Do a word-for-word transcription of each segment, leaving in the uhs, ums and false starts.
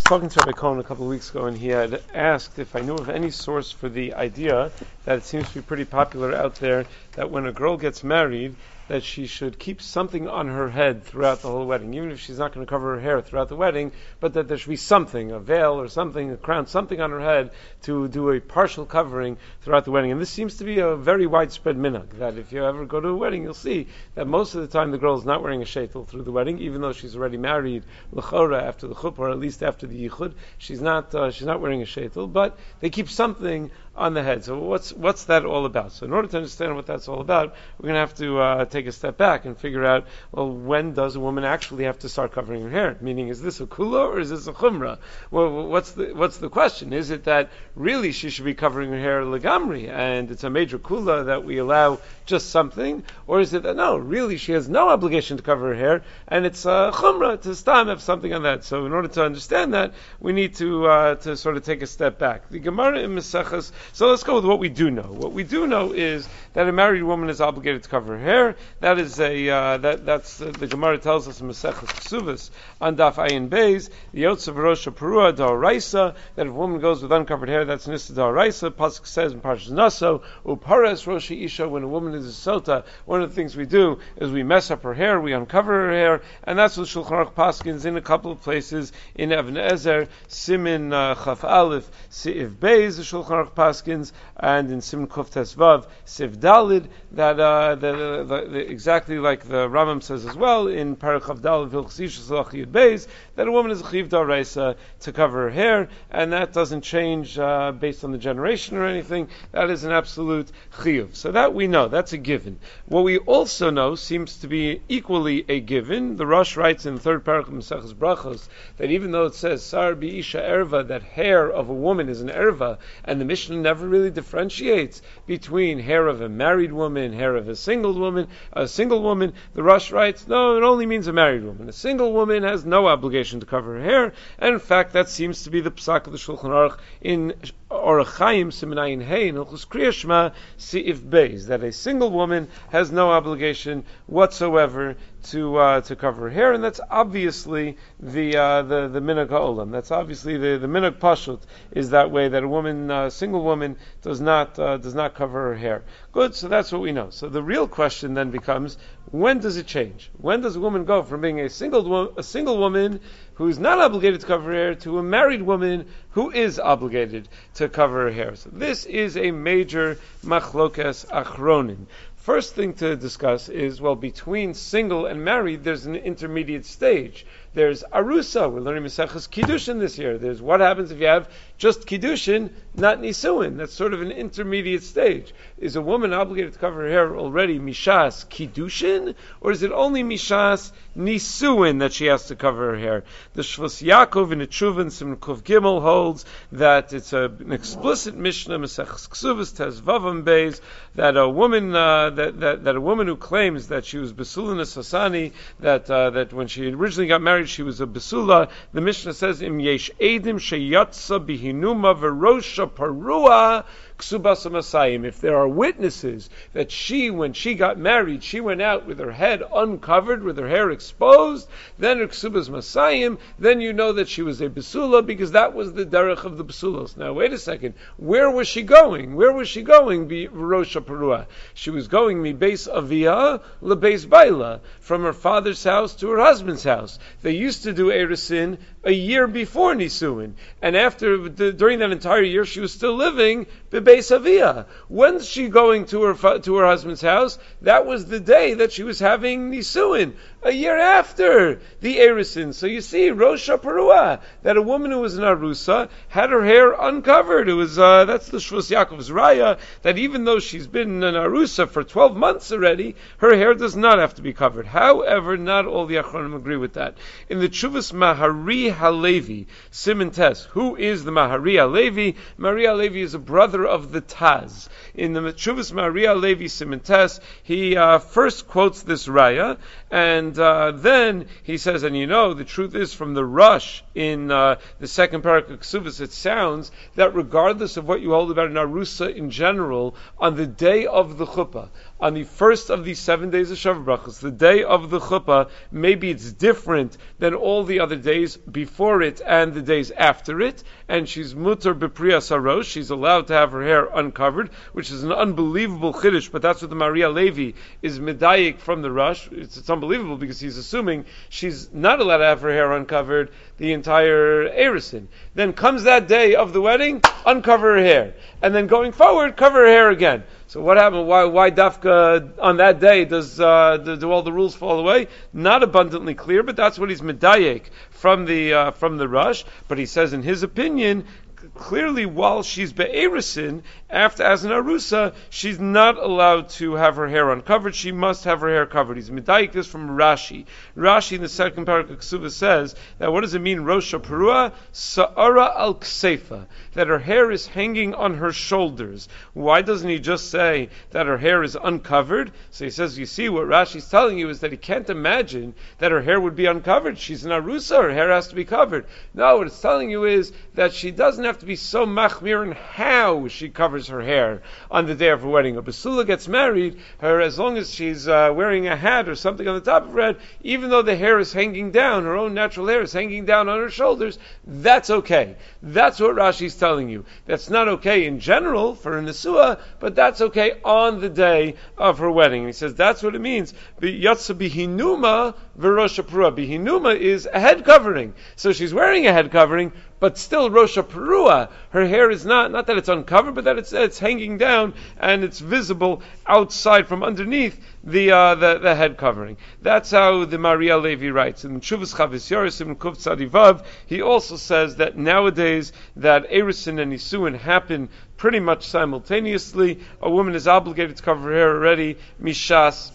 talking to Rabbi Cohen a couple of weeks ago, and he had asked if I knew of any source for the idea that it seems to be pretty popular out there that when a girl gets married, that she should keep something on her head throughout the whole wedding, even if she's not going to cover her hair throughout the wedding, but that there should be something, a veil or something, a crown, something on her head to do a partial covering throughout the wedding. And this seems to be a very widespread minhag, that if you ever go to a wedding, you'll see that most of the time the girl is not wearing a sheitel through the wedding, even though she's already married l'chora after the chuppah, or at least after the yichud. She's not uh, she's not wearing a sheitel, but they keep something on the head. So what's what's that all about? So in order to understand what that's all about, we're going to have to uh, take a step back and figure out, well, when does a woman actually have to start covering her hair? Meaning, is this a kula or is this a chumrah? Well, what's the what's the question? Is it that really she should be covering her hair legamri, and it's a major kula that we allow just something, or is it that no, really she has no obligation to cover her hair, and it's a chumrah to stam have something on that? So in order to understand that, we need to uh, to sort of take a step back. The Gemara in Maseches. So let's go with what we do know. What we do know is that a married woman is obligated to cover her hair. That is a uh, that that's uh, the Gemara tells us in Maseches Ksuvas on Daf Ayin Beis, the Yotzav Rosh Perua Da'oraisa, that if a woman goes with uncovered hair, that's Nista Da'oraisa. Pasuk says in Parshas Naso, Uparas Rosh Isha, when a woman is a sota, one of the things we do is we mess up her hair, we uncover her hair, and that's what Shulchan Aruch paskins in a couple of places in Even Ezer, Simin uh, Chaf Aleph, Siv Beis, the Shulchan Aruch paskins, and in Simin Kuf Tesvav, Siv Dalid, that uh, the, the, the, the, exactly like the Rambam says as well in Parachav Dalid Vilchus Isha Salach Yud Beis, that a woman is a chiv d'oraisa to cover her hair, and that doesn't change uh, based on the generation or anything. That is an absolute chiyuv. So that we know, that's a given. What we also know seems to be equally a given. The Rosh writes in the third paragraph of Maseches Brachos that even though it says Sar B'isha Erva, that hair of a woman is an erva, and the Mishnah never really differentiates between hair of a married woman, hair of a single woman, a single woman, the Rosh writes, no, it only means a married woman. A single woman has no obligation to cover her hair, and in fact that seems to be the psak of the Shulchan Aruch in Orach Chaim Simenayin Hey in Hilchos Kriya Shema Si'if Beis, that a single woman has no obligation whatsoever to uh, to cover her hair, and that's obviously the uh, the the minhag ha'olam. That's obviously the the minhag pashut is that way, that a woman, a single woman, does not uh, does not cover her hair. Good, so that's what we know. So the real question then becomes, when does it change? When does a woman go from being a single wo- a single woman who's not obligated to cover her hair to a married woman who is obligated to cover her hair? So this is a major machlokas achronim. First thing to discuss is, well, between single and married, there's an intermediate stage. There's arusa. We're learning Maseches Kiddushin this year. There's what happens if you have just Kiddushin, not Nisuin. That's sort of an intermediate stage. Is a woman obligated to cover her hair already Mishas Kiddushin, or is it only Mishas Nisuin that she has to cover her hair? The Shvus Yaakov in the Tshuvin Simon Kuf Gimel holds that it's a, an explicit Mishnah, Maseches Ksuvas Tez Vavam Beis, that a woman uh, that, that that a woman who claims that she was Besulin Sasani, that uh, that when she originally got married she was a Besula, the Mishnah says Im Yesh Edim Sheyatza Bihinuma Verosha Parua Ksubasa Masayim. If there are witnesses that she, when she got married, she went out with her head uncovered, with her hair exposed, then her Ksubas Masayim, then you know that she was a Besula, because that was the derech of the Besulos. Now wait a second, where was she going? Where was she going? Verosha Parua. She was going mi Beis Avia le Beis Baila, from her father's house to her husband's house. They used to do Eresin a year before Nisuin, and after the, during that entire year she was still living bebeis avia. When's she going to her to her husband's house? That was the day that she was having Nisuin, a year after the Eresin. So you see, Rosh Parua, that a woman who was an Arusa had her hair uncovered. It was uh, that's the Shvus Yaakov's Raya, that even though she's been an Arusa for twelve months already, her hair does not have to be covered. However, not all the Achronim agree with that. In the Tshuvas Mahari Halevi, Simon Tes, who is the Mahari Halevi? Mahari Halevi is a brother of the Taz. In the Tshuvas Mahari Halevi, Simon Tes, he uh, first quotes this Raya, and uh, then he says, and you know, the truth is from the Rush in uh, the second parak of Ksubas, it sounds that regardless of what you hold about an arusa in general, on the day of the chuppah, on the first of these seven days of Shavuot Brachos, the day of the chuppah, maybe it's different than all the other days before it and the days after it, and she's mutar bepriya sarosh, she's allowed to have her hair uncovered, which is an unbelievable chiddush, but that's what the Maria Levi is medayik from the Rush. It's, it's unbelievable because he's assuming she's not allowed to have her hair uncovered the entire Erusin. Then comes that day of the wedding, uncover her hair. And then going forward, cover her hair again. So what happened? Why, why dafka on that day does uh, do, do all the rules fall away? Not abundantly clear, but that's what he's medayek from the uh, from the Rush. But he says, in his opinion, clearly while she's be'erisin, after as an arusa, she's not allowed to have her hair uncovered. She must have her hair covered. He's medayek this from Rashi. Rashi in the second parak of Ksuva says that what does it mean? Rosh Perua Sa'ara al Kseifa, that her hair is hanging on her shoulders. Why doesn't he just say that her hair is uncovered? So he says, you see, what Rashi's telling you is that he can't imagine that her hair would be uncovered. She's an arusa, her hair has to be covered. No, what it's telling you is that she doesn't have to be so machmir in how she covers her hair on the day of her wedding. A basula gets married, her as long as she's uh, wearing a hat or something on the top of her head, even though the hair is hanging down, her own natural hair is hanging down on her shoulders, that's okay. That's what Rashi's telling you. That's not okay in general for a nesua, but that's okay on the day of her wedding. And he says that's what it means. Yatsa bihinuma v'rosh perua. Bihinuma is a head covering. So she's wearing a head covering, but still Rosh Perua, her hair is not, not that it's uncovered, but that it's it's hanging down and it's visible outside from underneath the uh, the, the head covering. That's how the Maria Levi writes. In Shuvas Chavis Yoris in Kuf Tzadivav, he also says that nowadays that Erusin and Nisuin happen pretty much simultaneously. A woman is obligated to cover her hair already, Mishas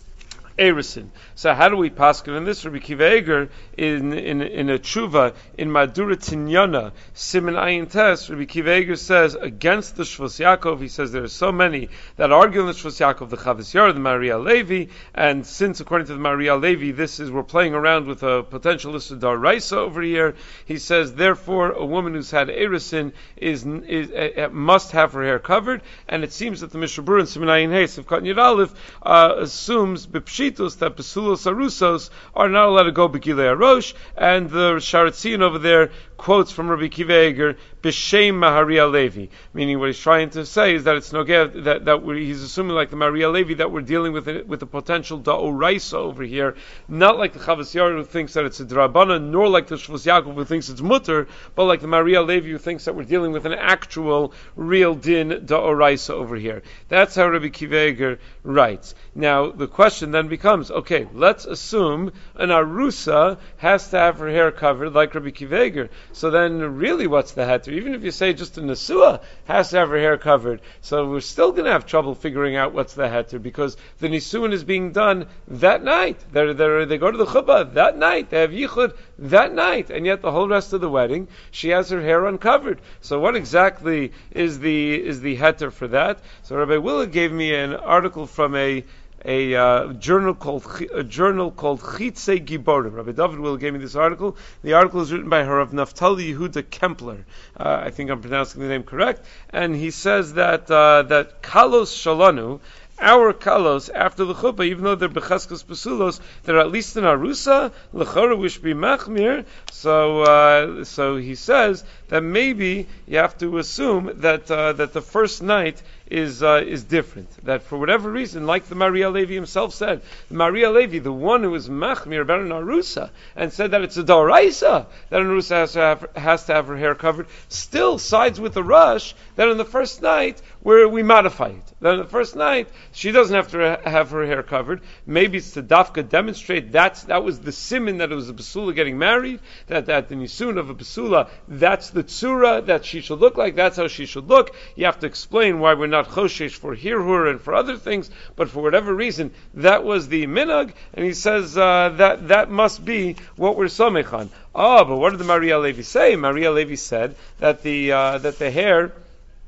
Erusin. So how do we paskin on this? Rabbi Kiva Eger in in in a tshuva in Madura Tinyana Siman Ayin Tes, Rabbi Kiva Eger says against the Shvus Yaakov. He says there are so many that argue on the Shvus Yaakov, the Chavis Yor, the Maria Levi, and since according to the Maria Levi, this is we're playing around with a potential list of Daraisa over here. He says therefore a woman who's had Erusin is, is uh, must have her hair covered, and it seems that the Mishnah Berurah in Siman Ayin Hes of Katan Yud Aleph uh, assumes b'pshitus that Besulos Arusos are not allowed to go Begilei Arosh, and the Sharatzian over there quotes from Rabbi Kiva Eger B'Shem Maharia Levi, meaning what he's trying to say is that it's no that that we're, he's assuming like the Maria Levi that we're dealing with it, with a potential da'oraisa over here, not like the Chavas Yair who thinks that it's a drabana, nor like the Shvus Yaakov who thinks it's mutter, but like the Maria Levi who thinks that we're dealing with an actual real din da'oraisa over here. That's how Rabbi Kiva Eger writes. Now the question then becomes, okay, let's assume an arusa has to have her hair covered like Rabbi Kiva Eger. So then really what's the heter? Even if you say just a nesua has to have her hair covered, so we're still going to have trouble figuring out what's the heter, because the nisuin is being done that night. They're, they're, they go to the chuppah that night. They have yichud that night, and yet the whole rest of the wedding she has her hair uncovered. So what exactly is the is the heter for that? So Rabbi Willa gave me an article from a A uh, journal called a journal called Chitzei Giborim. Rabbi David Will gave me this article. The article is written by her of Naftali Yehuda Kempler. Uh, I think I'm pronouncing the name correct. And he says that uh, that Kalos Shalanu, our kalos after the chuppah, even though they're becheskos pesulos, they're at least in arusa lechora wish be machmir. So, uh, so he says that maybe you have to assume that uh, that the first night is uh, is different. That for whatever reason, like the Maria Levi himself said, the Maria Levi, the one who was machmir about an arusa and said that it's a daraisa that an arusa has to have has to have her hair covered, still sides with the rush that on the first night where we modify it. That on the first night she doesn't have to have her hair covered. Maybe it's to dafka demonstrate that's that was the simin that it was a basula getting married. That that the nisun of a basula, that's the tzura that she should look like. That's how she should look. You have to explain why we're not choshesh for hirhur and for other things, but for whatever reason that was the minhag, and he says uh, that that must be what we're somech on. Oh, but what did the Maria Levi say? Maria Levi said that the uh, that the hair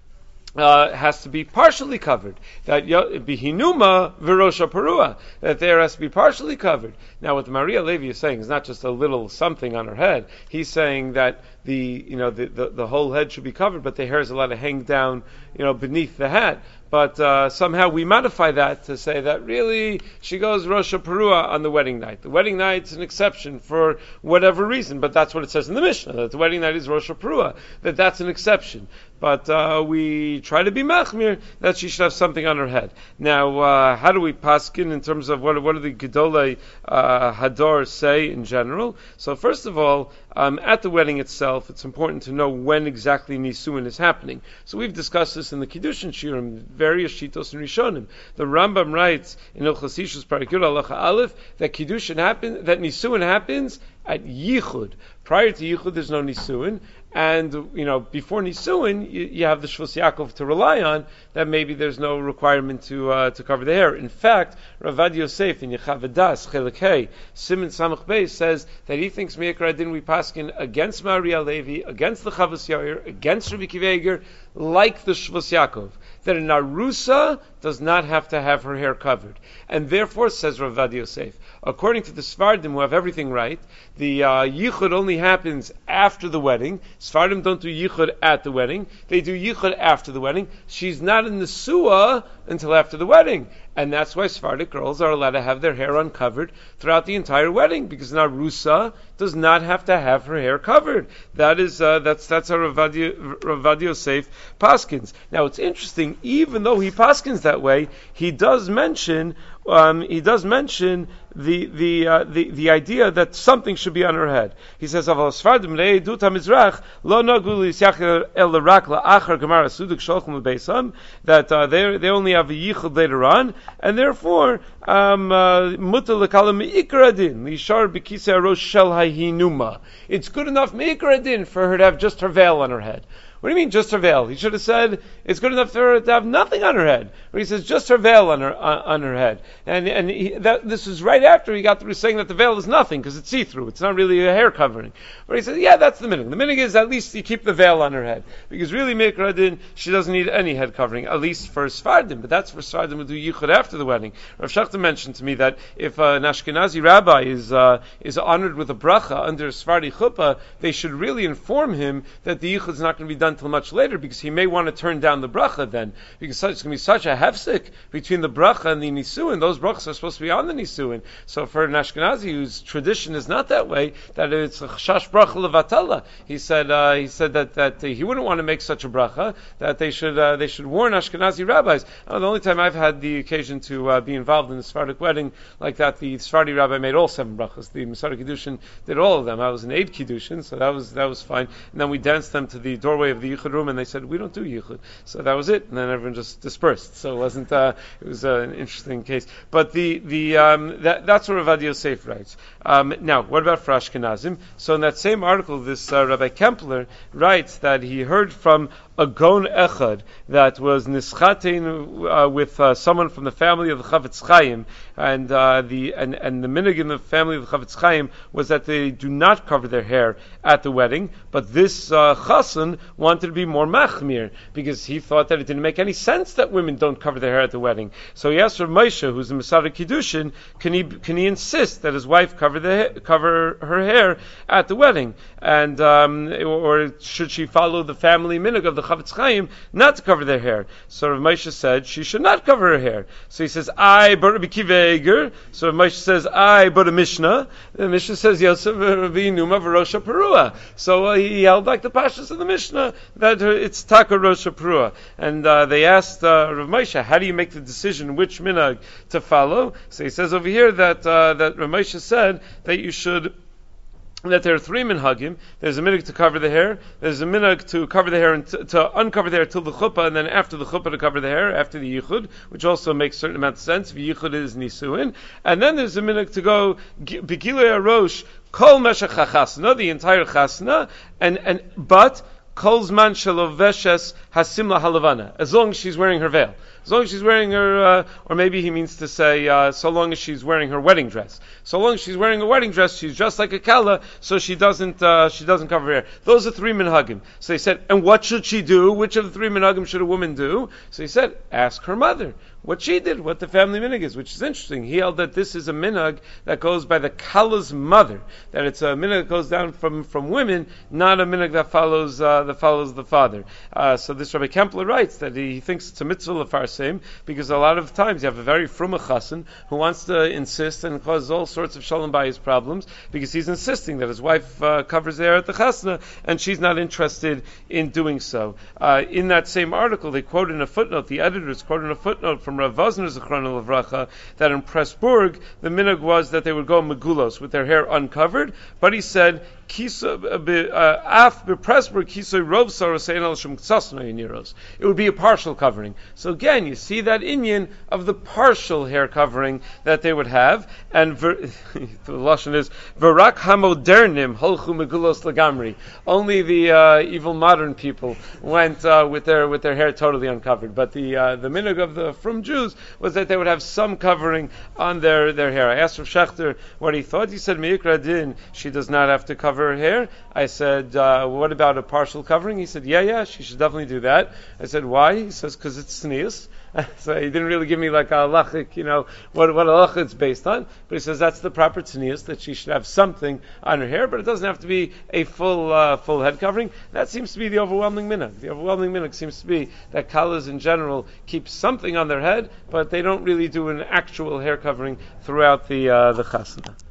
Uh, has to be partially covered. That bihinuma virosha perua. That there has to be partially covered. Now, what Maria Levi is saying is not just a little something on her head. He's saying that the you know the, the, the whole head should be covered, but the hair is allowed to hang down you know beneath the hat. But uh, somehow we modify that to say that really she goes Rosh Perua on the wedding night. The wedding night's an exception for whatever reason, but that's what it says in the Mishnah, that the wedding night is Rosh Perua, that that's an exception. But uh, we try to be machmir that she should have something on her head. Now, uh, how do we paskin in terms of what, what do the Gedolei uh, Hador say in general? So first of all, um, at the wedding itself, it's important to know when exactly Nisuin is happening. So we've discussed this in the Kiddushin Shiurim, various Shitos and Rishonim. The Rambam writes in Ilchos Ishus Parak Yud Halacha Aleph that Kiddushin happen, that Nisuin happens at Yichud. Prior to Yichud, there's no Nisuin. And, you know, before Nisuin, you, you have the Shvus Yaakov to rely on, that maybe there's no requirement to uh, to cover the hair. In fact, Ravad Yosef in Yechavedas, Chelik Hey, Siman Samach Beis says that he thinks Me'ikar Adin we paskin against Maria Levi, against the Chavos Yair, against Rabbi Akiva Eiger, like the Shvus Yaakov. That an Arusa does not have to have her hair covered. And therefore, says Ravad Yosef, according to the Sfardim who have everything right, the uh, Yichud only happens after the wedding. Sfardim don't do Yichud at the wedding. They do Yichud after the wedding. She's not in the Suah until after the wedding. And that's why Sephardic girls are allowed to have their hair uncovered throughout the entire wedding, because an Arusa does not have to have her hair covered. That is, uh, that's, that's how Ravad Yosef paskins. Now it's interesting, even though he paskins that way, he does mention, um, he does mention the, the, uh, the, the idea that something should be on her head. He says, Aval Sfardim le'edut ha-mizrach, lo nagu l'yisyach el rak la'achar gemara suduk sholchum l'beisam, that uh, they they only have a yichud later on, and therefore, muta l'kala me'ikar adin, l'ishar b'kisei harosh shel hahinuma. It's good enough me'ikar adin for her to have just her veil on her head. What do you mean, just her veil? He should have said it's good enough for her to have nothing on her head. But he says just her veil on her on, on her head, and and he, that, this is right after he got through saying that the veil is nothing because it's see through. It's not really a hair covering. But he says, yeah, that's the minig. The minig is at least you keep the veil on her head, because really Me'ikar Adin, she doesn't need any head covering, at least for Sfardim. But that's for Sfardim who do yichud after the wedding. Rav Shachta mentioned to me that if uh, an Ashkenazi rabbi is uh, is honored with a bracha under a Sephardi chuppah, they should really inform him that the yichud is not going to be done until much later, because he may want to turn down the bracha then, because such, it's going to be such a hefsek between the bracha and the nisuin. Those brachas are supposed to be on the nisuin. So for an Ashkenazi whose tradition is not that way, that it's a chash bracha levatala, he said uh, he said that that uh, he wouldn't want to make such a bracha, that they should uh, they should warn Ashkenazi rabbis. Uh, the only time I've had the occasion to uh, be involved in a Sephardic wedding like that, the Sephardi rabbi made all seven brachas. The Masada Kiddushin did all of them. I was an aid Kiddushin, so that was that was fine. And then we danced them to the doorway of the Yichud room, and they said, we don't do yichud. So that was it, and then everyone just dispersed. So it wasn't, uh, it was uh, an interesting case. But the, the, um, that, that's what Ravad Yosef writes. Um, now, what about for Ashkenazim? So in that same article, this uh, Rabbi Kempler writes that he heard from a gon echad that was nischatein uh, with uh, someone from the family of the Chavetz Chaim, and uh, the and, and the minig in the family of the Chavetz Chaim was that they do not cover their hair at the wedding, but this uh, chassan wanted to be more machmir because he thought that it didn't make any sense that women don't cover their hair at the wedding. So he asked Rav Moshe, who's the Masada Kiddushin, can he can he insist that his wife cover the cover her hair at the wedding, and um, or should she follow the family minig of the Chavetz Chaim not to cover their hair? So Rav Moshe said she should not cover her hair. So he says, I but Rabbi Akiva Eiger. So Rav Moshe says, I but a Mishnah. The Mishnah says, Yosef Rabbi Numa v'Rosha Perua. So uh, he held like the pashas of the Mishnah that uh, it's Taka Rosha Perua. And uh, they asked uh, Rav Moshe, how do you make the decision which minhag to follow? So he says over here that uh, that Rav Moshe said that you should. That there are three minhagim. There's a minhag to cover the hair. There's a minhag to cover the hair and t- to uncover the hair till the chuppah, and then after the chuppah to cover the hair after the yichud, which also makes a certain amount of sense. If yichud is nisuin, and then there's a minhag to go begilei arosh kol meshach chasna, the entire chasna, and and but Kolzman shaloveshes hasimla halavana. As long as she's wearing her veil. As long as she's wearing her, uh, or maybe he means to say, uh, so long as she's wearing her wedding dress. So long as she's wearing a wedding dress, she's dressed like a kala, so she doesn't, uh, she doesn't cover her hair. Those are three minhagim. So he said, and what should she do? Which of the three minhagim should a woman do? So he said, ask her mother what she did, what the family minhag is, which is interesting. He held that this is a minhag that goes by the kala's mother, that it's a minhag that goes down from, from women, not a minhag that follows uh, that follows the father. Uh, so this Rabbi Kempler writes that he thinks it's a mitzvah lefarseim, because a lot of times you have a very fruma chassan who wants to insist and cause all sorts of shalom bayis problems, because he's insisting that his wife uh, covers the hair at the chasna, and she's not interested in doing so. Uh, in that same article, they quote in a footnote, the editors quote in a footnote from Rav Vosner Zichrono Livracha, that in Pressburg the minhag was that they would go megulos with their hair uncovered, but he said af bepressburg kisoy rov sarasein al shem ksasno yiniros. It would be a partial covering. So again, you see that inyan of the partial hair covering that they would have, and ver, the lashon is verak hamodernim holchu megulos lagamri. Only the uh, evil modern people went uh, with their with their hair totally uncovered. But the uh, the minhag of the from Jews was that they would have some covering on their, their hair. I asked Rav Shechter what he thought. He said Meikra din, she does not have to cover her hair. I said, uh, what about a partial covering? He said, yeah, yeah, she should definitely do that. I said, why? He says, because it's tznius. So he didn't really give me like a halachic, you know, what what halacha it's based on. But he says that's the proper tznius, that she should have something on her hair, but it doesn't have to be a full uh, full head covering. That seems to be the overwhelming minhag. The overwhelming minhag seems to be that kalas in general keep something on their head, but they don't really do an actual hair covering throughout the uh, the chasana.